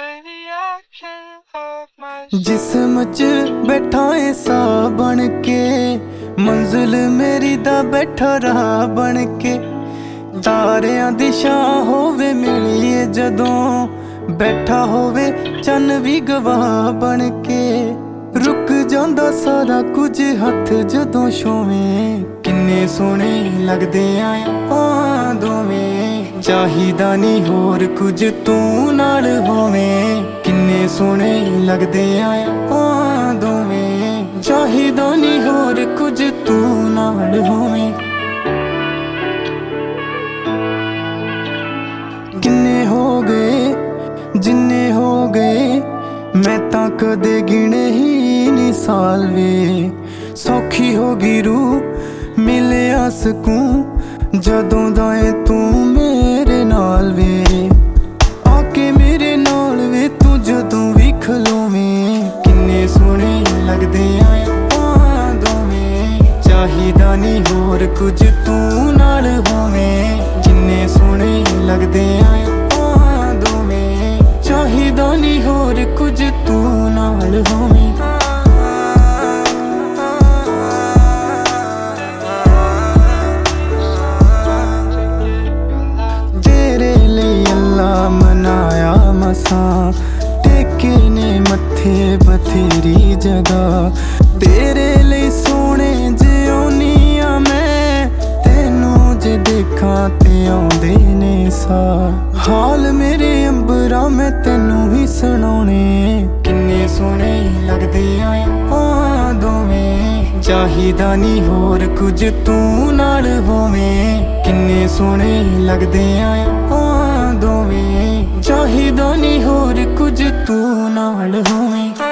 जिस्म च बैठा है सा बन के, मंजिल मेरी दा बैठा रहा बन के। तारियां दी छां होवे मिलिए जदों, बैठा होवे चन्न भी गवाह बन के। रुक जांदा सारा कुछ हथ जदों छूवें, किन्ने सोहणे लगदे आं दोवें। चाहिदा नी होर कुछ तू नाल होवें, किन्ने सोहणे लगदे आं दोवें। चाहिदा नी होर कुछ तू नाल होवें। किन्ने हो गए जिन्ने हो गए, मैं तां कदे गिने ही नी साल वे। सौखी होगी रूह मिलिया सकूं, जदों दा ऐ तू मेरे नाल वे। आके मेरे नाल वे तू जदों भी खलोवें, किन्ने सोहणे लगदे आं दोवें। चाहिदा नी होर कुछ तू नाल होवें, किन्ने सोहणे लगदे आं दोवें। चाहिदा नी होर कुछ तू नाल होवें। तेरे लिए अल्लाह मनाया मसां, टेके ने मत्थे बथेरी जगह। तेरे लिए सोहणे जिउनी आ मैं, तेनू जे देखा ते आउंदे ने सा। हाल मेरे अंबरा मैं तेनू ही सुनाउने, किन्ने सोहणे लगदे आं दोवें। चाहिदा नी होर कुछ तू नाल होवें, किन्ने सोहणे लगदे आं दोवें। चाहिदा नी होर कुछ तू नाल होवें।